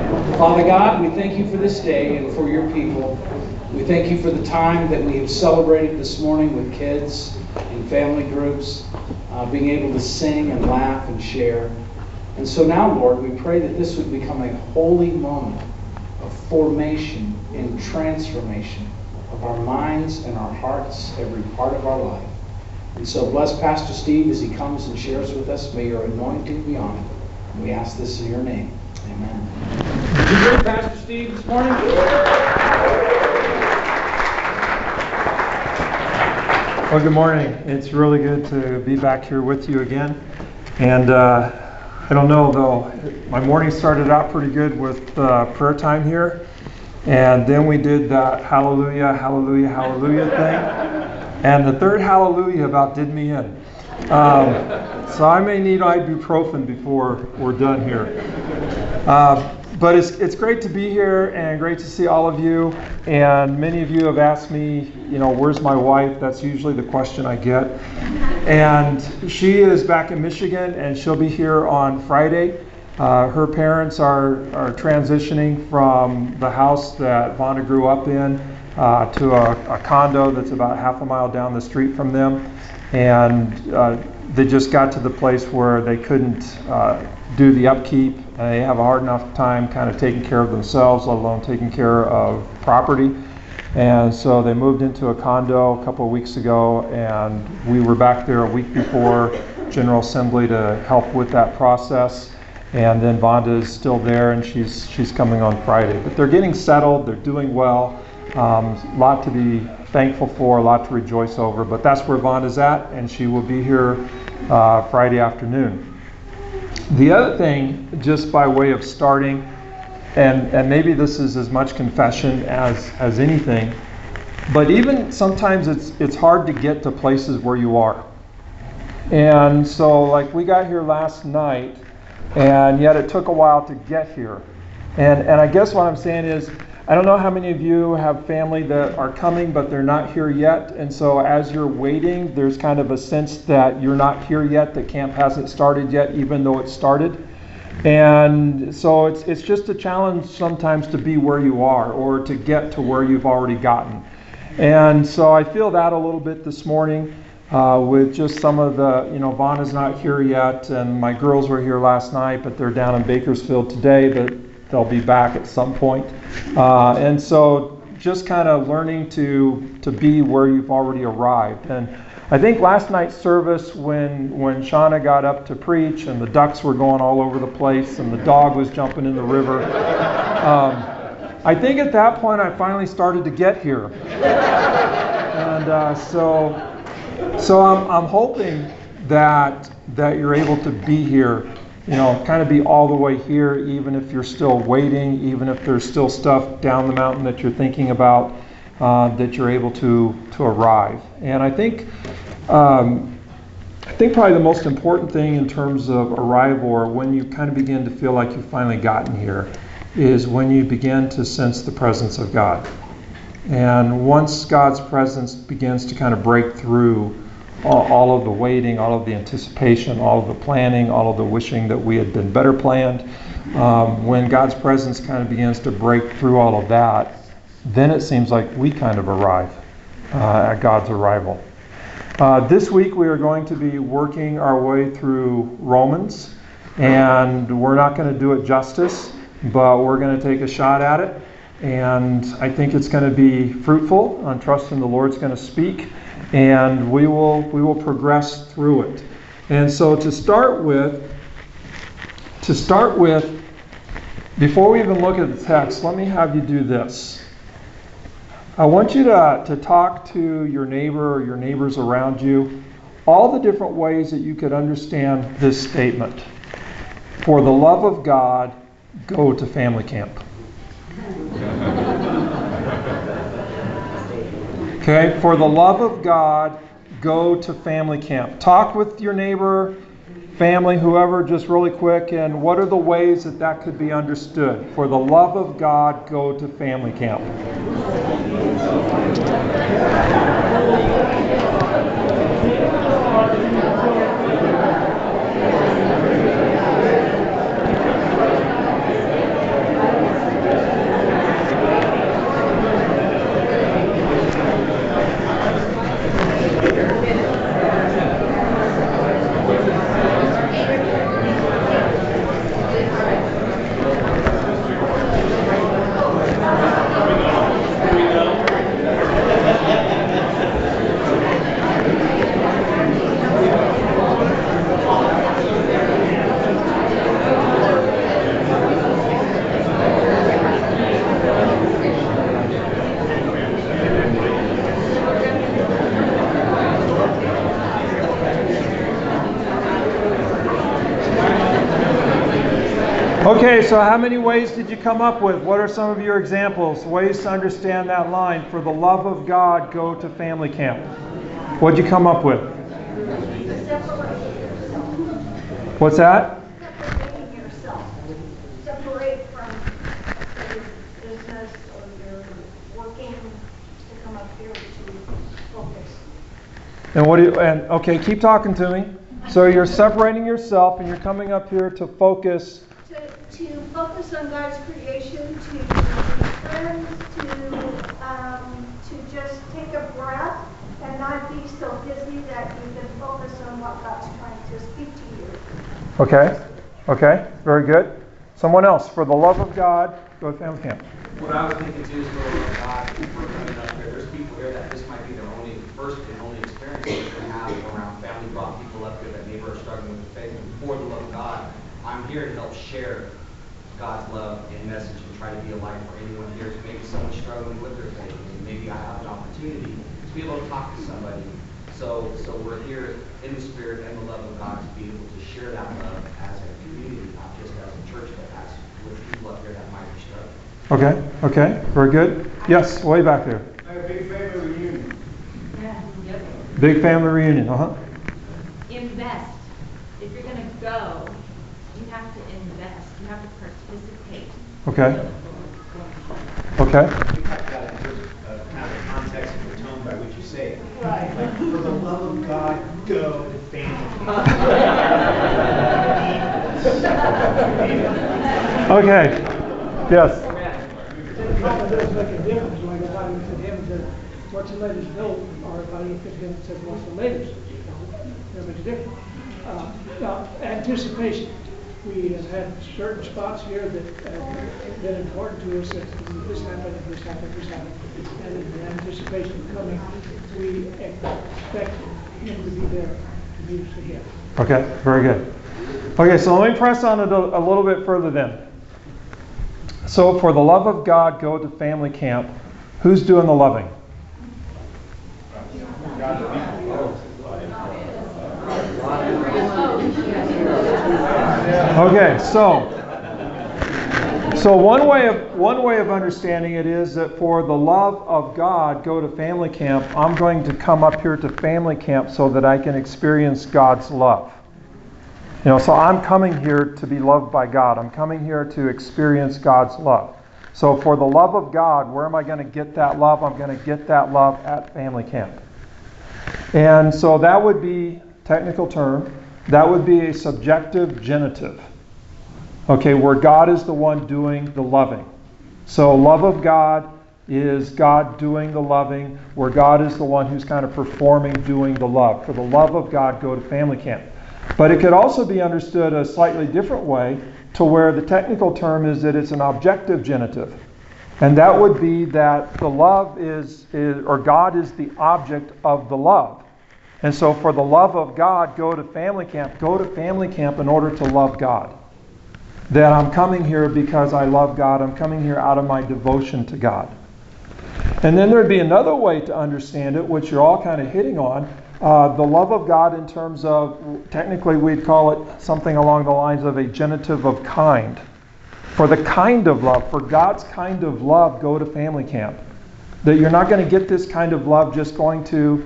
Father God, we thank you for this day and for your people. We thank you for the time that we have celebrated this morning with kids and family groups, being able to sing and laugh and share. And so now, Lord, we pray that this would become a holy moment of formation and transformation of our minds and our hearts, every part of our life. And so bless Pastor Steve as he comes and shares with us. May your anointing be on him. And we ask this in your name. Amen. Did you hear Pastor Steve this morning? Well, good morning. It's really good to be back here with you again. And I don't know, though, my morning started out pretty good with prayer time here. And then we did that hallelujah, hallelujah, hallelujah thing. And the third hallelujah about did me in. So I may need ibuprofen before we're done here. But it's great to be here and great to see all of you. And many of you have asked me, where's my wife? That's usually the question I get. And she is back in Michigan and she'll be here on Friday. Her parents are transitioning from the house that Vonda grew up in to a condo that's about half a mile down the street from them. And they just got to the place where they couldn't do the upkeep. They have a hard enough time kind of taking care of themselves, let alone taking care of property. And so they moved into a condo a couple of weeks ago, and we were back there a week before General Assembly to help with that process. And then Vonda is still there, and she's coming on Friday. But they're getting settled, they're doing well. A lot to be thankful for, a lot to rejoice over. But that's where Vonda's at, and she will be here Friday afternoon. The other thing, just by way of starting, and maybe this is as much confession as anything, but even sometimes it's hard to get to places where you are. And so like we got here last night, and yet it took a while to get here. And I guess what I'm saying is, I don't know how many of you have family that are coming, but they're not here yet. And so as you're waiting, there's kind of a sense that you're not here yet, that camp hasn't started yet, even though it started. And so it's just a challenge sometimes to be where you are or to get to where you've already gotten. And so I feel that a little bit this morning with just some of the, Vonda's not here yet, and my girls were here last night, but they're down in Bakersfield today, but they'll be back at some point. And so just kind of learning to be where you've already arrived. And I think last night's service, when Shauna got up to preach and the ducks were going all over the place and the dog was jumping in the river, I think at that point I finally started to get here. And so I'm hoping that you're able to be here, kind of be all the way here, even if you're still waiting, even if there's still stuff down the mountain that you're thinking about, that you're able to arrive. And I think probably the most important thing in terms of arrival, or when you kind of begin to feel like you've finally gotten here, is when you begin to sense the presence of God. And once God's presence begins to kind of break through all of the waiting, all of the anticipation, all of the planning, all of the wishing that we had been better planned, when God's presence kind of begins to break through all of that, then it seems like we kind of arrive at God's arrival. This week we are going to be working our way through Romans, and we're not going to do it justice, but we're going to take a shot at it, and I think it's going to be fruitful. I'm trusting the Lord's going to speak, and we will progress through it. And so to start with, before we even look at the text, let me have you do this. I want you to talk to your neighbor or your neighbors around you, all the different ways that you could understand this statement. For the love of God, go to family camp. Okay, for the love of God, go to family camp. Talk with your neighbor, family, whoever, just really quick, and what are the ways that could be understood? For the love of God, go to family camp. Okay, so how many ways did you come up with? What are some of your examples, ways to understand that line? For the love of God, go to family camp. What'd you come up with? What's that? Separating yourself. Separate from your business or your working to come up here to focus. And what do you, and okay, keep talking to me. So you're separating yourself and you're coming up here to focus. To focus on God's creation, to be friends, to just take a breath and not be so busy that you can focus on what God's trying to speak to you. Okay, okay, very good. Someone else, for the love of God, go to family camp. What I was thinking too is for the love of God, we're coming up here, there's people here that this might be their only, first and only experience that they have around family, brought people up here that maybe are struggling with the faith. And for the love of God, I'm here to help share God's love and message and try to be a light for anyone here. So maybe someone's struggling with their faith, and maybe I have an opportunity to be able to talk to somebody. So we're here in the spirit and the love of God to be able to share that love as a community, not just as a church, but as with people up here that might be struggling. Okay, okay, very good. Yes, way back there. A big family reunion. Yeah. Yep. Big family reunion, Invest. If you're going to go, you have to invest. You have to participate. Okay. Okay. You talked about it in terms of kind of the context and the tone by which you say it. Right. Like, for the love of God, go to family. Okay. Yes. It probably does make a difference when I go by and said him and said, what's the latest bill? Or if I look at him and said, what's the latest? That makes a difference. Now, anticipation. We have had certain spots here that have been important to us, that this happened, this happened, this happened. And in anticipation of coming, we expect him to be there to meet us again. Okay, very good. Okay, so let me press on it a little bit further then. So for the love of God, go to family camp. Who's doing the loving? Okay, so one way of understanding it is that for the love of God, go to family camp. I'm going to come up here to family camp so that I can experience God's love. You know, so I'm coming here to be loved by God. I'm coming here to experience God's love. So for the love of God, where am I going to get that love? I'm going to get that love at family camp. And so that would be, technical term, that would be a subjective genitive. Okay, where God is the one doing the loving. So love of God is God doing the loving, where God is the one who's kind of performing, doing the love. For the love of God, go to family camp. But it could also be understood a slightly different way, to where the technical term is that it's an objective genitive. And that would be that the love is or God is the object of the love. And so for the love of God, go to family camp. Go to family camp in order to love God. That I'm coming here because I love God. I'm coming here out of my devotion to God. And then there'd be another way to understand it, which you're all kind of hitting on. The love of God in terms of, technically we'd call it something along the lines of a genitive of kind. For the kind of love, for God's kind of love, go to family camp. That you're not going to get this kind of love just going to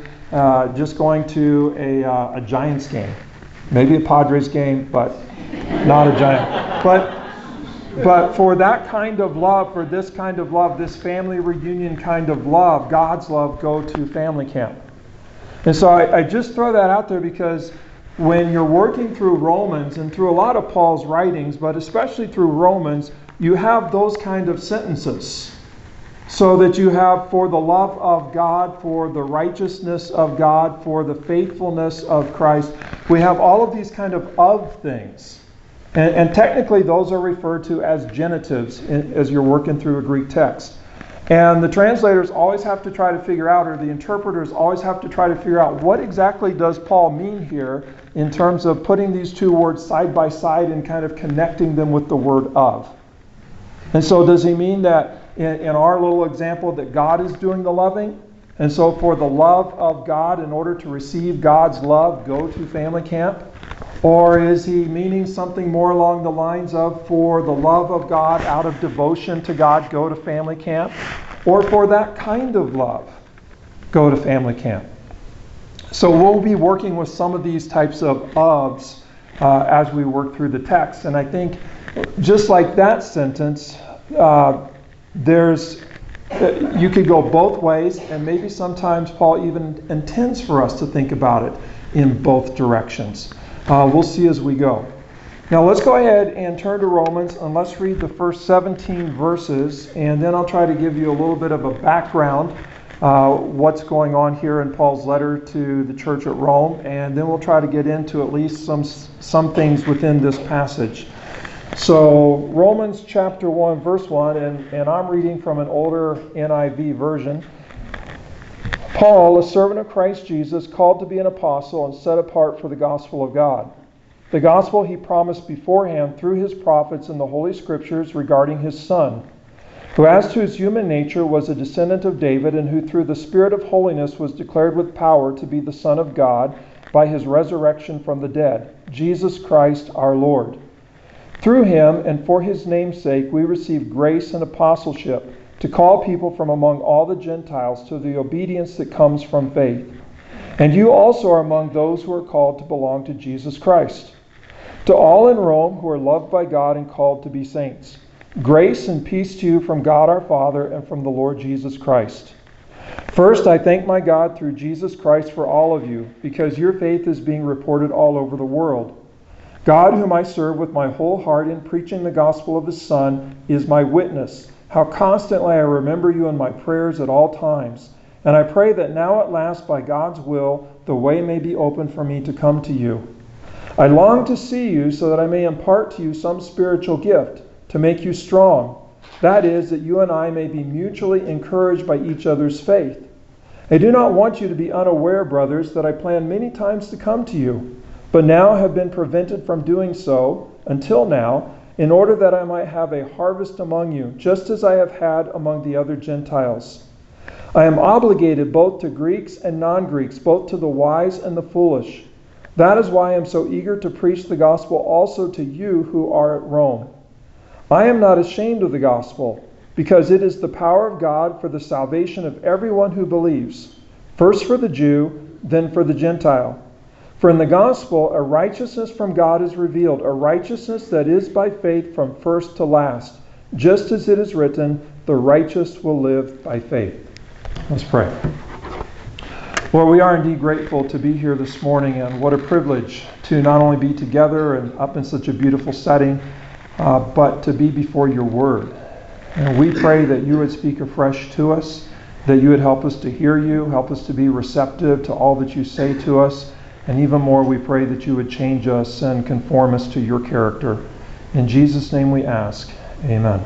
a Giants game. Maybe a Padres game, but not a Giant. But for that kind of love, for this kind of love, this family reunion kind of love, God's love, go to family camp. And so I just throw that out there because when you're working through Romans and through a lot of Paul's writings, but especially through Romans, you have those kind of sentences. So that you have for the love of God, for the righteousness of God, for the faithfulness of Christ. We have all of these kind of things. And technically those are referred to as genitives as you're working through a Greek text. And the translators always have to try to figure out, or the interpreters always have to try to figure out, what exactly does Paul mean here in terms of putting these two words side by side and kind of connecting them with the word of. And so does he mean that in our little example that God is doing the loving? And so for the love of God, in order to receive God's love, go to family camp? Or is he meaning something more along the lines of, for the love of God, out of devotion to God, go to family camp? Or for that kind of love, go to family camp? So we'll be working with some of these types of ofs as we work through the text. And I think just like that sentence, you could go both ways, and maybe sometimes Paul even intends for us to think about it in both directions. We'll see as we go. Now let's go ahead and turn to Romans, and let's read the first 17 verses, and then I'll try to give you a little bit of a background, what's going on here in Paul's letter to the church at Rome, and then we'll try to get into at least some things within this passage. So Romans chapter 1, verse 1, and I'm reading from an older NIV version. Paul, a servant of Christ Jesus, called to be an apostle and set apart for the gospel of God. The gospel he promised beforehand through his prophets in the Holy Scriptures regarding his Son, who as to his human nature was a descendant of David, and who through the Spirit of holiness was declared with power to be the Son of God by his resurrection from the dead, Jesus Christ our Lord. Through him and for his name's sake we receive grace and apostleship to call people from among all the Gentiles to the obedience that comes from faith. And you also are among those who are called to belong to Jesus Christ. To all in Rome who are loved by God and called to be saints, grace and peace to you from God our Father and from the Lord Jesus Christ. First, I thank my God through Jesus Christ for all of you, because your faith is being reported all over the world. God, whom I serve with my whole heart in preaching the gospel of his Son, is my witness, how constantly I remember you in my prayers at all times. And I pray that now at last, by God's will, the way may be open for me to come to you. I long to see you so that I may impart to you some spiritual gift, to make you strong. That is, that you and I may be mutually encouraged by each other's faith. I do not want you to be unaware, brothers, that I planned many times to come to you, but now have been prevented from doing so until now, in order that I might have a harvest among you, just as I have had among the other Gentiles. I am obligated both to Greeks and non-Greeks, both to the wise and the foolish. That is why I am so eager to preach the gospel also to you who are at Rome. I am not ashamed of the gospel, because it is the power of God for the salvation of everyone who believes, first for the Jew, then for the Gentile. For in the gospel, a righteousness from God is revealed, a righteousness that is by faith from first to last, just as it is written, the righteous will live by faith. Let's pray. Lord, we are indeed grateful to be here this morning, and what a privilege to not only be together and up in such a beautiful setting, but to be before your word. And we pray that you would speak afresh to us, that you would help us to hear you, help us to be receptive to all that you say to us. And even more, we pray that you would change us and conform us to your character. In Jesus' name we ask. Amen.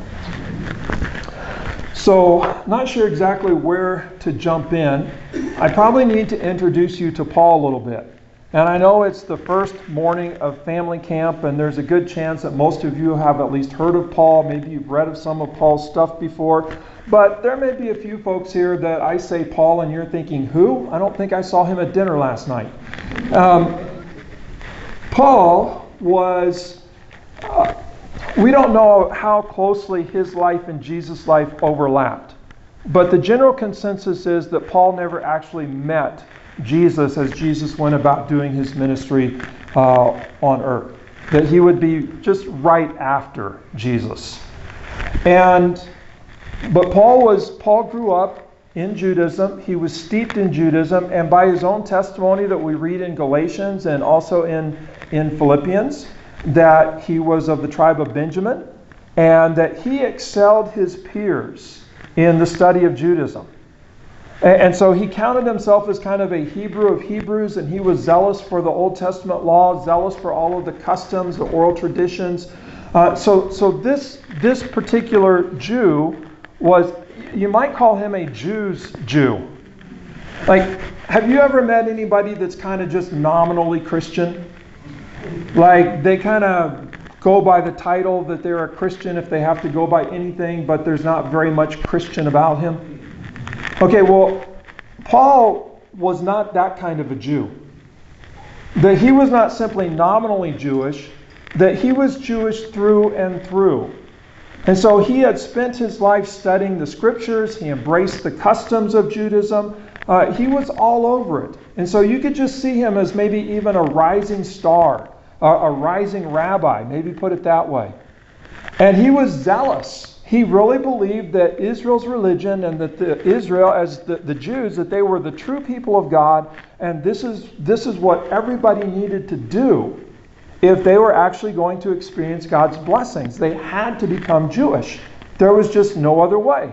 So, not sure exactly where to jump in. I probably need to introduce you to Paul a little bit. And I know it's the first morning of family camp, and there's a good chance that most of you have at least heard of Paul. Maybe you've read of some of Paul's stuff before. But there may be a few folks here that I say Paul, and you're thinking, who? I don't think I saw him at dinner last night. Paul was, we don't know how closely his life and Jesus' life overlapped. But the general consensus is that Paul never actually met Jesus as Jesus went about doing his ministry on earth. That he would be just right after Jesus. But Paul grew up in Judaism. He was steeped in Judaism, and by his own testimony that we read in Galatians and also in Philippians, that he was of the tribe of Benjamin, and that he excelled his peers in the study of Judaism. And so he counted himself as kind of a Hebrew of Hebrews, and he was zealous for the Old Testament law, zealous for all of the customs, the oral traditions. So this particular Jew was, you might call him a Jew's Jew. Like, have you ever met anybody that's kind of just nominally Christian? Like, they kind of go by the title that they're a Christian if they have to go by anything, but there's not very much Christian about him. Okay, well, Paul was not that kind of a Jew. that he was not simply nominally Jewish, that he was Jewish through and through. And so he had spent his life studying the scriptures. He embraced the customs of Judaism. He was all over it. And so you could just see him as maybe even a rising star, a rising rabbi, maybe put it that way. And he was zealous. He really believed that Israel's religion and that Israel, as the Jews, that they were the true people of God, and this is what everybody needed to do if they were actually going to experience God's blessings. They had to become Jewish. There was just no other way.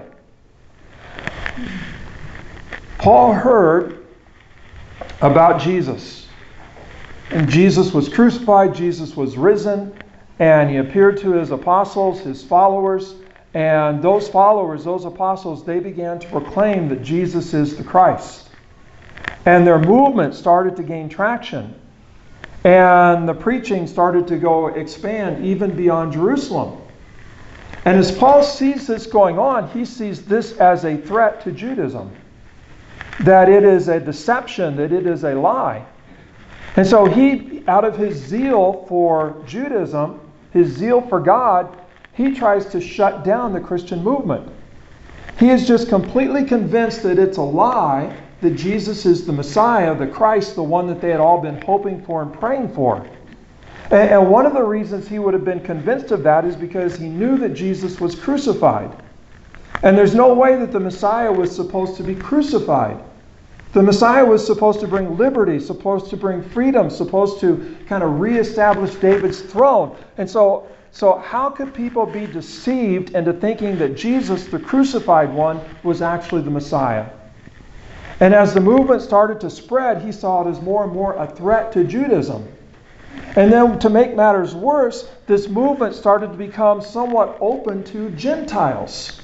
Paul heard about Jesus. And Jesus was crucified, Jesus was risen, and he appeared to his apostles, his followers. And those followers, those apostles, they began to proclaim that Jesus is the Christ. And their movement started to gain traction. And the preaching started to expand even beyond Jerusalem. And as Paul sees this going on, he sees this as a threat to Judaism. That it is a deception, that it is a lie. And so he, out of his zeal for Judaism, his zeal for God, he tries to shut down the Christian movement. He is just completely convinced that it's a lie, that Jesus is the Messiah, the Christ, the one that they had all been hoping for and praying for. And one of the reasons he would have been convinced of that is because he knew that Jesus was crucified. And there's no way that the Messiah was supposed to be crucified. The Messiah was supposed to bring liberty, supposed to bring freedom, supposed to kind of reestablish David's throne. And so how could people be deceived into thinking that Jesus, the crucified one, was actually the Messiah? And as the movement started to spread, he saw it as more and more a threat to Judaism. And then to make matters worse, this movement started to become somewhat open to Gentiles.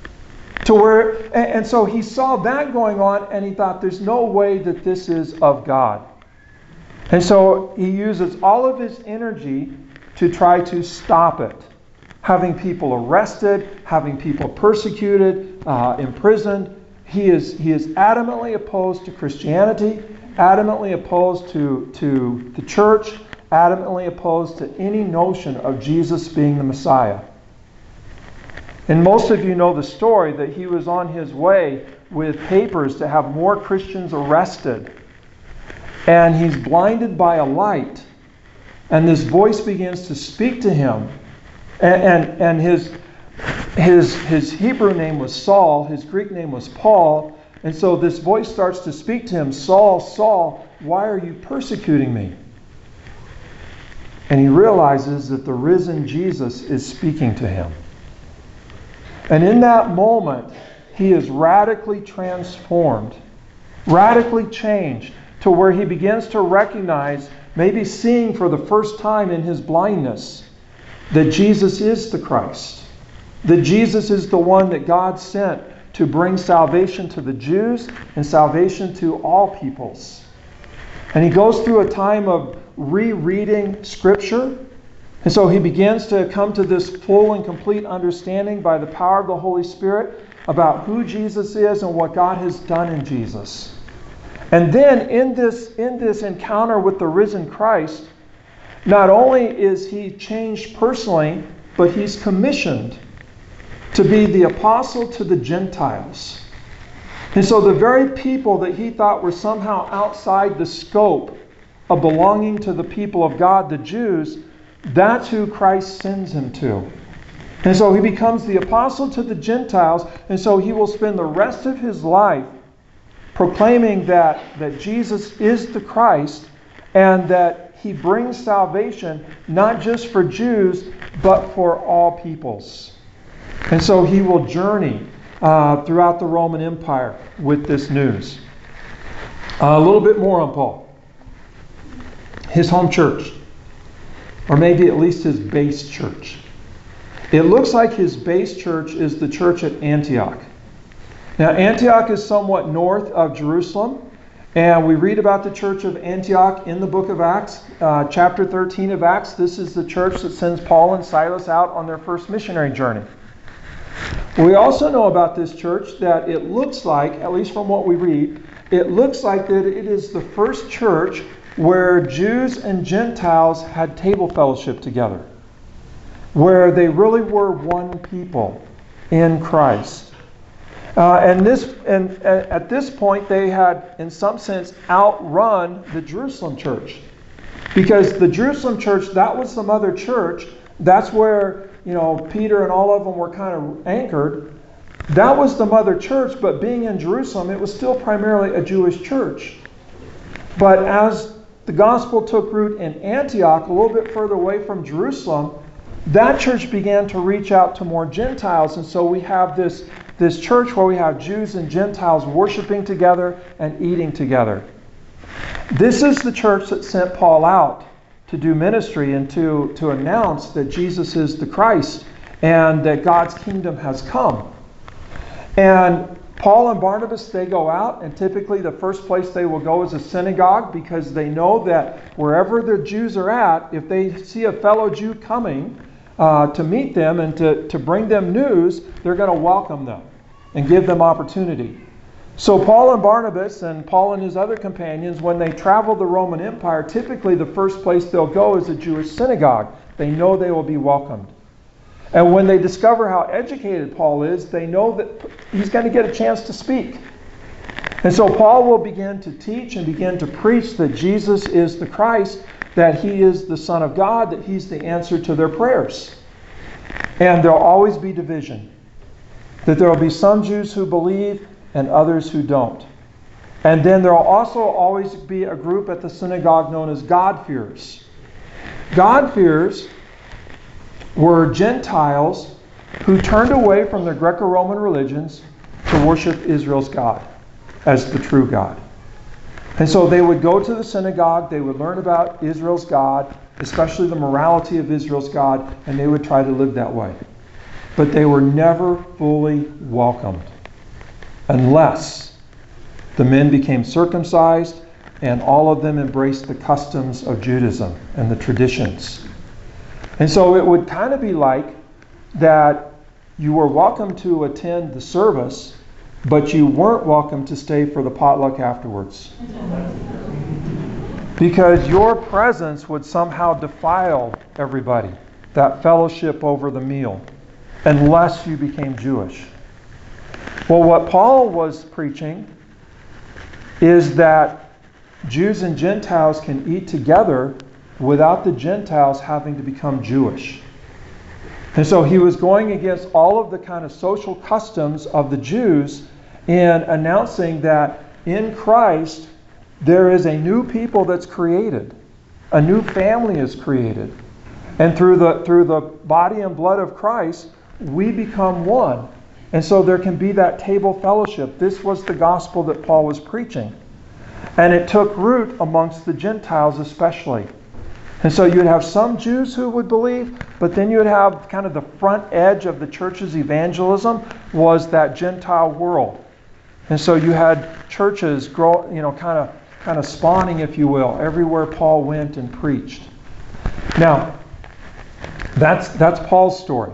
And so he saw that going on, and he thought, there's no way that this is of God. And so he uses all of his energy to try to stop it. Having people arrested, having people persecuted, imprisoned. He is adamantly opposed to Christianity, adamantly opposed to the church, adamantly opposed to any notion of Jesus being the Messiah. And most of you know the story that he was on his way with papers to have more Christians arrested. And he's blinded by a light. And this voice begins to speak to him. And his Hebrew name was Saul. His Greek name was Paul. And so this voice starts to speak to him. Saul, Saul, why are you persecuting me? And he realizes that the risen Jesus is speaking to him. And in that moment, he is radically transformed, radically changed, to where he begins to recognize, maybe seeing for the first time in his blindness, that Jesus is the Christ. That Jesus is the one that God sent to bring salvation to the Jews and salvation to all peoples. And he goes through a time of rereading Scripture. And so he begins to come to this full and complete understanding by the power of the Holy Spirit about who Jesus is and what God has done in Jesus. And then in this encounter with the risen Christ, not only is he changed personally, but he's commissioned to be the apostle to the Gentiles. And so the very people that he thought were somehow outside the scope of belonging to the people of God, the Jews, that's who Christ sends him to. And so he becomes the apostle to the Gentiles, and so he will spend the rest of his life proclaiming that Jesus is the Christ and that he brings salvation not just for Jews, but for all peoples. And so he will journey throughout the Roman Empire with this news. A little bit more on Paul. His home church, or maybe at least his base church. It looks like his base church is the church at Antioch. Now, Antioch is somewhat north of Jerusalem, and we read about the church of Antioch in the book of Acts, chapter 13 of Acts. This is the church that sends Paul and Silas out on their first missionary journey. We also know about this church that it looks like, at least from what we read, it looks like that it is the first church where Jews and Gentiles had table fellowship together, where they really were one people in Christ. And at this point, they had, in some sense, outrun the Jerusalem church. Because the Jerusalem church, that was the mother church. That's where, Peter and all of them were kind of anchored. That was the mother church, but being in Jerusalem, it was still primarily a Jewish church. But as the gospel took root in Antioch, a little bit further away from Jerusalem, that church began to reach out to more Gentiles. And so we have this church where we have Jews and Gentiles worshiping together and eating together. This is the church that sent Paul out to do ministry and to announce that Jesus is the Christ and that God's kingdom has come. And Paul and Barnabas, they go out, and typically the first place they will go is a synagogue, because they know that wherever the Jews are at, if they see a fellow Jew coming to meet them and to bring them news, they're going to welcome them and give them opportunity. So Paul and Barnabas and Paul and his other companions, when they travel the Roman Empire, typically the first place they'll go is a Jewish synagogue. They know they will be welcomed. And when they discover how educated Paul is, they know that he's going to get a chance to speak. And so Paul will begin to teach and begin to preach that Jesus is the Christ, that he is the Son of God, that he's the answer to their prayers. And there'll always be division. That there will be some Jews who believe and others who don't. And then there will also always be a group at the synagogue known as God-fearers. God-fearers were Gentiles who turned away from their Greco-Roman religions to worship Israel's God as the true God. And so they would go to the synagogue, they would learn about Israel's God, especially the morality of Israel's God, and they would try to live that way. But they were never fully welcomed unless the men became circumcised and all of them embraced the customs of Judaism and the traditions. And so it would kind of be like that you were welcome to attend the service, but you weren't welcome to stay for the potluck afterwards. Because your presence would somehow defile everybody, that fellowship over the meal, unless you became Jewish. Well, what Paul was preaching is that Jews and Gentiles can eat together without the Gentiles having to become Jewish. And so he was going against all of the kind of social customs of the Jews in announcing that in Christ there is a new people that's created. A new family is created. And through the body and blood of Christ, we become one. And so there can be that table fellowship. This was the gospel that Paul was preaching. And it took root amongst the Gentiles especially. And so you'd have some Jews who would believe, but then you would have kind of the front edge of the church's evangelism was that Gentile world. And so you had churches grow, kind of spawning, if you will, everywhere Paul went and preached. Now, that's Paul's story.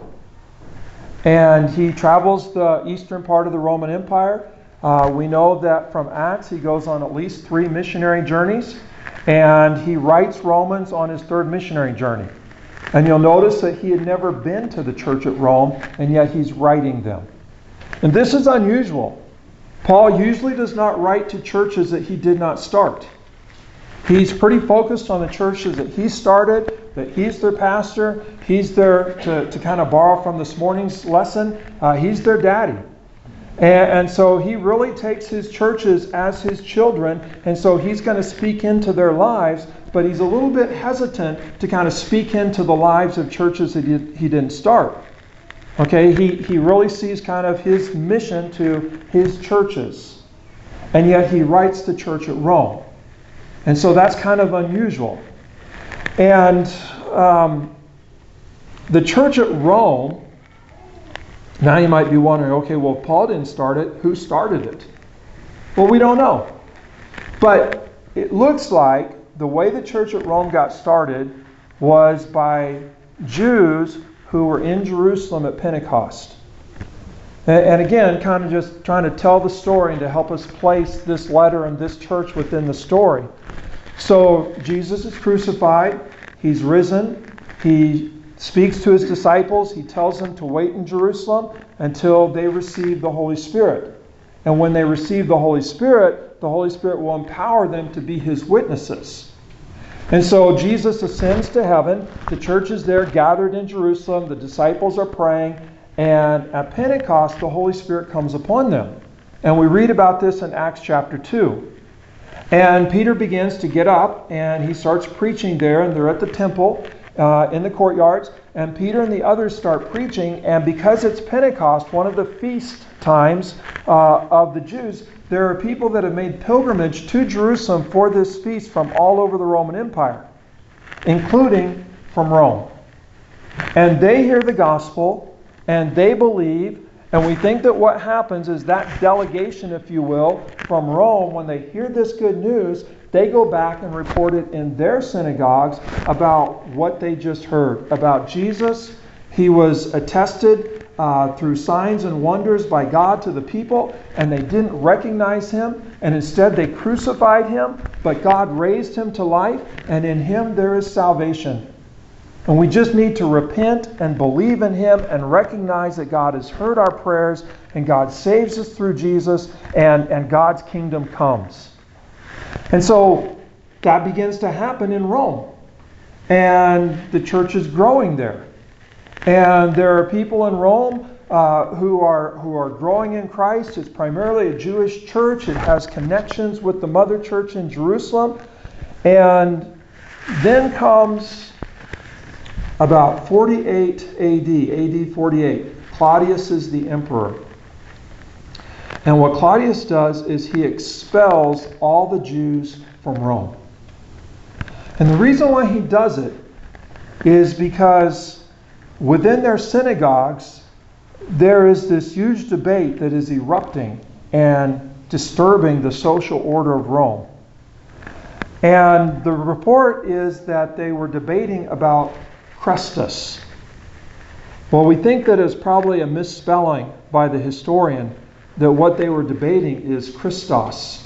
And he travels the eastern part of the Roman Empire. We know that from Acts he goes on at least 3 missionary journeys. And he writes Romans on his 3rd missionary journey. And you'll notice that he had never been to the church at Rome, and yet he's writing them. And this is unusual. Paul usually does not write to churches that he did not start. He's pretty focused on the churches that he started, that he's their pastor. He's there to kind of borrow from this morning's lesson. He's their daddy. And so he really takes his churches as his children, and so he's going to speak into their lives, but he's a little bit hesitant to kind of speak into the lives of churches that he didn't start. Okay, he really sees kind of his mission to his churches, and yet he writes the church at Rome. And so that's kind of unusual. And the church at Rome, now you might be wondering, okay, well, Paul didn't start it. Who started it? Well, we don't know. But it looks like the way the church at Rome got started was by Jews who were in Jerusalem at Pentecost. And again, kind of just trying to tell the story and to help us place this letter and this church within the story. So Jesus is crucified. He's risen. He speaks to his disciples. He tells them to wait in Jerusalem until they receive the Holy Spirit. And when they receive the Holy Spirit will empower them to be his witnesses. And so Jesus ascends to heaven. The church is there gathered in Jerusalem. The disciples are praying. And at Pentecost, the Holy Spirit comes upon them. And we read about this in Acts chapter 2. And Peter begins to get up and he starts preaching there. And they're at the temple in the courtyards. And Peter and the others start preaching. And because it's Pentecost, one of the feast times of the Jews, there are people that have made pilgrimage to Jerusalem for this feast from all over the Roman Empire, including from Rome. And they hear the gospel, and they believe, and we think that what happens is that delegation, if you will, from Rome, when they hear this good news, they go back and report it in their synagogues about what they just heard, about Jesus. He was attested through signs and wonders by God to the people, and they didn't recognize him, and instead they crucified him, but God raised him to life, and in him there is salvation. And we just need to repent and believe in him and recognize that God has heard our prayers, and God saves us through Jesus, and God's kingdom comes. And so that begins to happen in Rome, and the church is growing there. And there are people in Rome who are growing in Christ. It's primarily a Jewish church. It has connections with the mother church in Jerusalem. And then comes about 48 AD 48. Claudius is the emperor. And what Claudius does is he expels all the Jews from Rome. And the reason why he does it is because within their synagogues, there is this huge debate that is erupting and disturbing the social order of Rome. And the report is that they were debating about Christus. Well, we think that it's probably a misspelling by the historian, that what they were debating is Christos.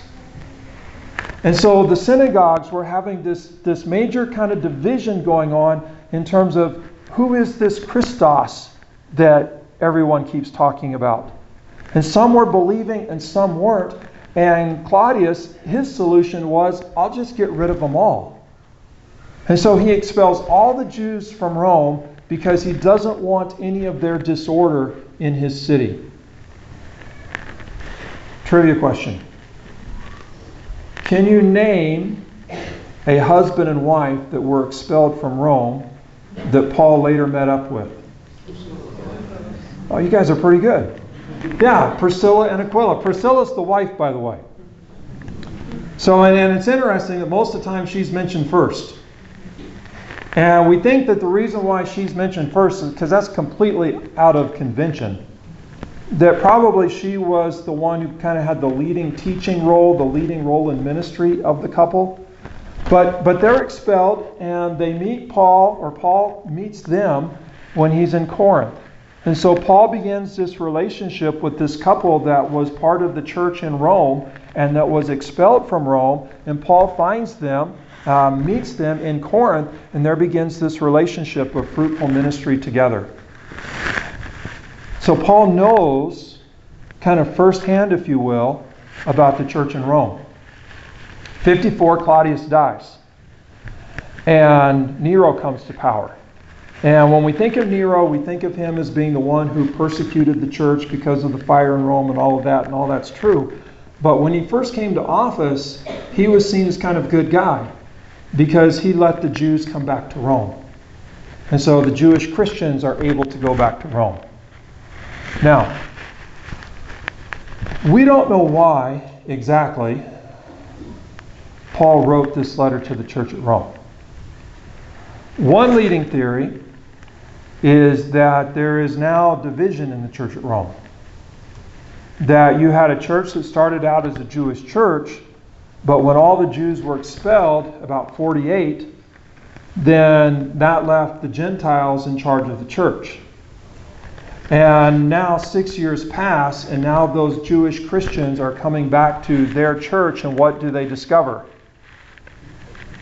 And so the synagogues were having this major kind of division going on in terms of who is this Christos that everyone keeps talking about. And some were believing and some weren't. And Claudius, his solution was, I'll just get rid of them all. And so he expels all the Jews from Rome because he doesn't want any of their disorder in his city. Trivia question. Can you name a husband and wife that were expelled from Rome that Paul later met up with? Oh, you guys are pretty good. Yeah, Priscilla and Aquila. Priscilla's the wife, by the way. So, and it's interesting that most of the time she's mentioned first. And we think that the reason why she's mentioned first is because that's completely out of convention. That probably she was the one who kind of had the leading teaching role, the leading role in ministry of the couple. But they're expelled, and they meet Paul, or Paul meets them when he's in Corinth. And so Paul begins this relationship with this couple that was part of the church in Rome and that was expelled from Rome. And Paul finds them, meets them in Corinth, and there begins this relationship of fruitful ministry together. So Paul knows, kind of firsthand, if you will, about the church in Rome. 54, Claudius dies. And Nero comes to power. And when we think of Nero, we think of him as being the one who persecuted the church because of the fire in Rome and all of that, and all that's true. But when he first came to office, he was seen as kind of a good guy because he let the Jews come back to Rome. And so the Jewish Christians are able to go back to Rome. Now, we don't know why exactly Paul wrote this letter to the church at Rome. One leading theory is that there is now division in the church at Rome. That you had a church that started out as a Jewish church, but when all the Jews were expelled, about 48, then that left the Gentiles in charge of the church. And now 6 years pass, and now those Jewish Christians are coming back to their church, and what do they discover?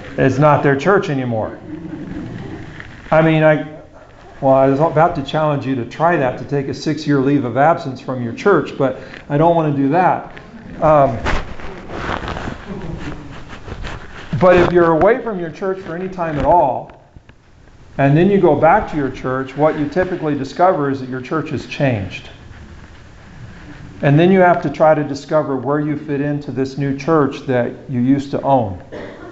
it's not their church anymore. I mean, I was about to challenge you to try that, to take a 6-year leave of absence from your church, but I don't want to do that. But if you're away from your church for any time at all, and then you go back to your church, what you typically discover is that your church has changed. And then you have to try to discover where you fit into this new church that you used to own.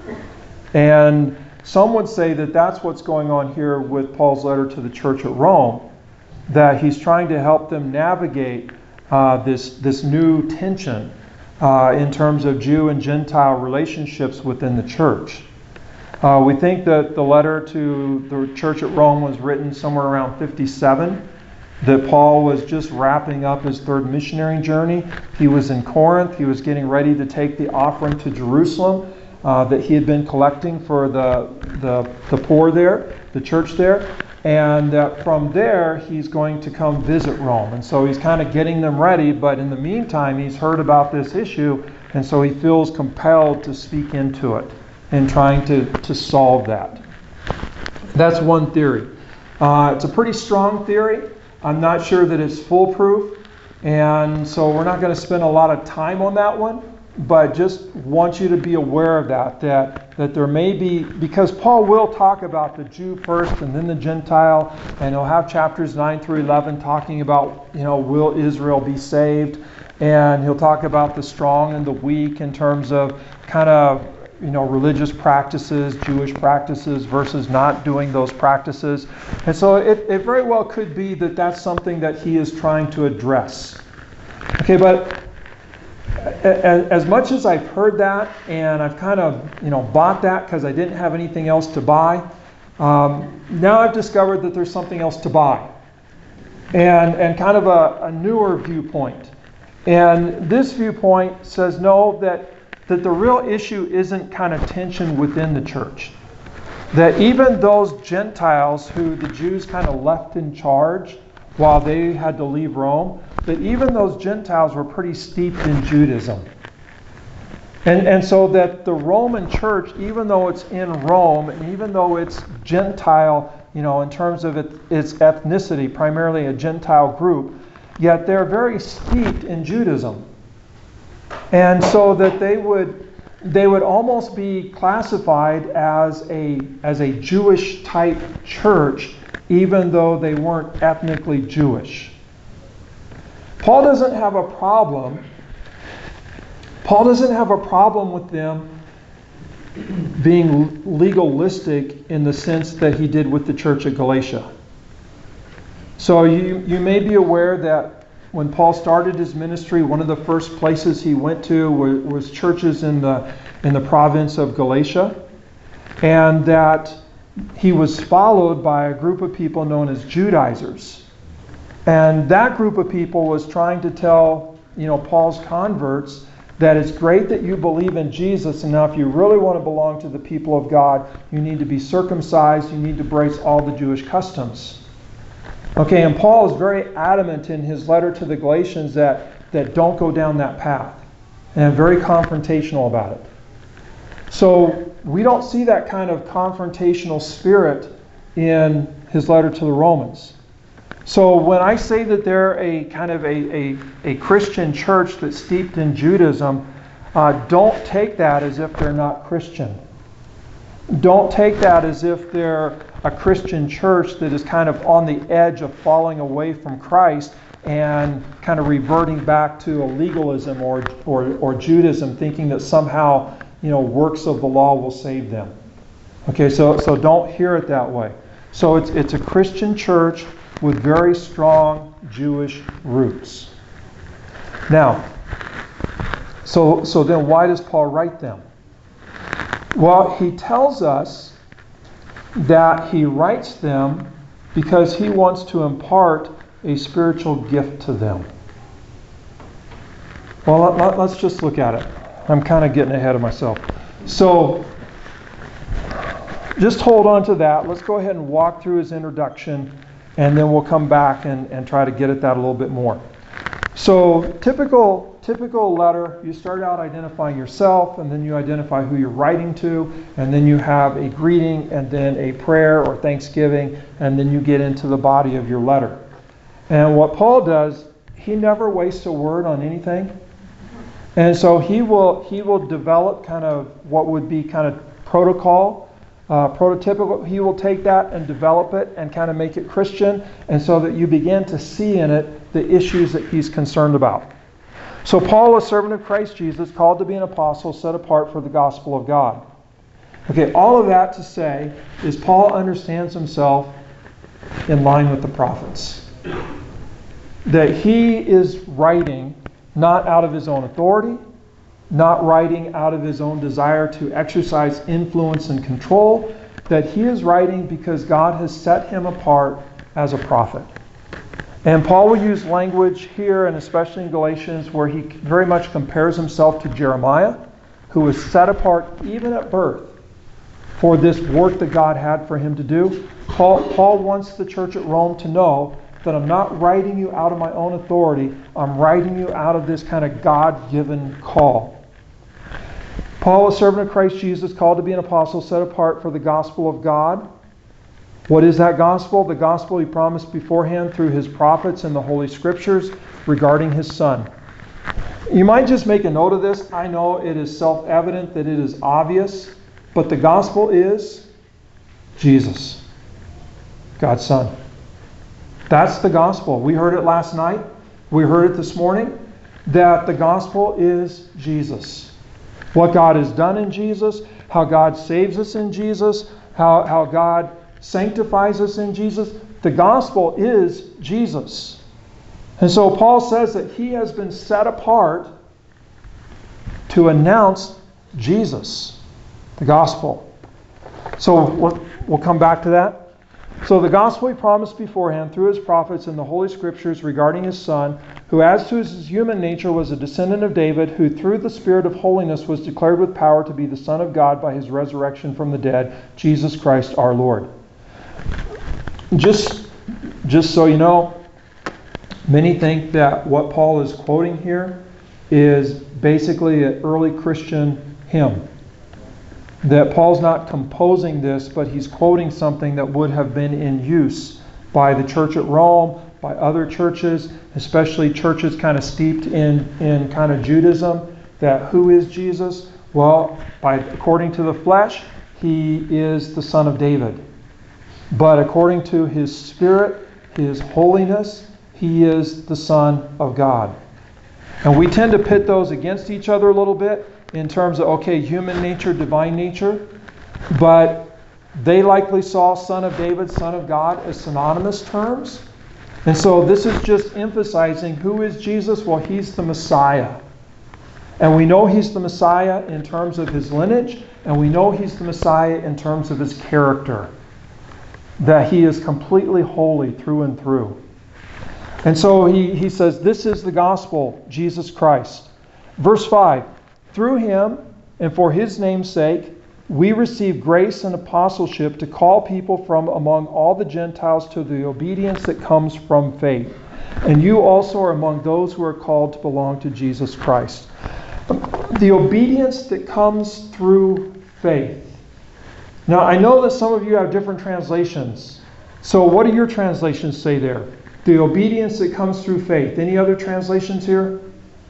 And some would say that that's what's going on here with Paul's letter to the church at Rome, that he's trying to help them navigate this new tension in terms of Jew and Gentile relationships within the church. We think that the letter to the church at Rome was written somewhere around 57, that Paul was just wrapping up his third missionary journey. He was in Corinth. He was getting ready to take the offering to Jerusalem that he had been collecting for the poor there, the church there. And from there, he's going to come visit Rome. And so he's kind of getting them ready, but in the meantime, he's heard about this issue, and so he feels compelled to speak into it and trying to solve that. That's one theory. It's a pretty strong theory. I'm not sure that it's foolproof, and so we're not going to spend a lot of time on that one, but just want you to be aware of that there may be, because Paul will talk about the Jew first and then the Gentile, and he'll have chapters 9 through 11 talking about, will Israel be saved, and he'll talk about the strong and the weak in terms of kind of, religious practices, Jewish practices versus not doing those practices. And so it very well could be that that's something that he is trying to address. Okay, but as much as I've heard that, and I've kind of, bought that because I didn't have anything else to buy, now I've discovered that there's something else to buy. And kind of a newer viewpoint. And this viewpoint says, no, that the real issue isn't kind of tension within the church. That even those Gentiles who the Jews kind of left in charge while they had to leave Rome, that even those Gentiles were pretty steeped in Judaism. And so that the Roman church, even though it's in Rome, and even though it's Gentile, in terms of its ethnicity, primarily a Gentile group, yet they're very steeped in Judaism. And so that they would almost be classified as a Jewish type church, even though they weren't ethnically Jewish. Paul doesn't have a problem with them being legalistic in the sense that he did with the church at Galatia. So you may be aware that when Paul started his ministry, one of the first places he went to was churches in the province of Galatia, and that he was followed by a group of people known as Judaizers. And that group of people was trying to tell, Paul's converts that it's great that you believe in Jesus, and now if you really want to belong to the people of God, you need to be circumcised, you need to embrace all the Jewish customs. Okay, and Paul is very adamant in his letter to the Galatians that don't go down that path, and very confrontational about it. So we don't see that kind of confrontational spirit in his letter to the Romans. So when I say that they're a kind of a Christian church that's steeped in Judaism, don't take that as if they're not Christian. Don't take that as if they're a Christian church that is kind of on the edge of falling away from Christ and kind of reverting back to a legalism or Judaism, thinking that somehow, works of the law will save them. Okay, so don't hear it that way. So it's a Christian church with very strong Jewish roots. Now, so then why does Paul write them? Well, he tells us that he writes them because he wants to impart a spiritual gift to them. Well, let's just look at it. I'm kind of getting ahead of myself. So, just hold on to that. Let's go ahead and walk through his introduction, and then we'll come back and try to get at that a little bit more. So, typical typical letter, you start out identifying yourself, and then you identify who you're writing to, and then you have a greeting, and then a prayer or thanksgiving, and then you get into the body of your letter. And what Paul does, he never wastes a word on anything. And so he will develop kind of what would be kind of protocol, prototypical. He will take that and develop it and kind of make it Christian, and so that you begin to see in it the issues that he's concerned about. So Paul, a servant of Christ Jesus, called to be an apostle, set apart for the gospel of God. Okay, all of that to say is Paul understands himself in line with the prophets. That he is writing not out of his own authority, not writing out of his own desire to exercise influence and control, that he is writing because God has set him apart as a prophet. And Paul will use language here, and especially in Galatians, where he very much compares himself to Jeremiah, who was set apart even at birth for this work that God had for him to do. Paul wants the church at Rome to know that I'm not writing you out of my own authority. I'm writing you out of this kind of God-given call. Paul, a servant of Christ Jesus, called to be an apostle, set apart for the gospel of God. What is that gospel? The gospel he promised beforehand through his prophets in the Holy Scriptures regarding his Son. You might just make a note of this. I know it is self-evident, that it is obvious, but the gospel is Jesus, God's Son. That's the gospel. We heard it last night. We heard it this morning. That the gospel is Jesus. What God has done in Jesus, how God saves us in Jesus, how God sanctifies us in Jesus. The gospel is Jesus. And so Paul says that he has been set apart to announce Jesus, the gospel. So we'll come back to that. So the gospel he promised beforehand through his prophets in the Holy Scriptures regarding his Son, who as to his human nature was a descendant of David, who through the Spirit of holiness was declared with power to be the Son of God by his resurrection from the dead, Jesus Christ our Lord. Just so you know, many think that what Paul is quoting here is basically an early Christian hymn. That Paul's not composing this, but he's quoting something that would have been in use by the church at Rome, by other churches, especially churches kind of steeped in kind of Judaism. That who is Jesus? Well, according to the flesh, he is the son of David. But according to his Spirit, his holiness, he is the Son of God. And we tend to pit those against each other a little bit in terms of, okay, human nature, divine nature. But they likely saw Son of David, Son of God as synonymous terms. And so this is just emphasizing who is Jesus? Well, he's the Messiah. And we know he's the Messiah in terms of his lineage, and we know he's the Messiah in terms of his character. That he is completely holy through and through. And so he says, this is the gospel, Jesus Christ. Verse 5, through him and for his name's sake, we receive grace and apostleship to call people from among all the Gentiles to the obedience that comes from faith. And you also are among those who are called to belong to Jesus Christ. The obedience that comes through faith. Now, I know that some of you have different translations. So what do your translations say there? The obedience that comes through faith. Any other translations here?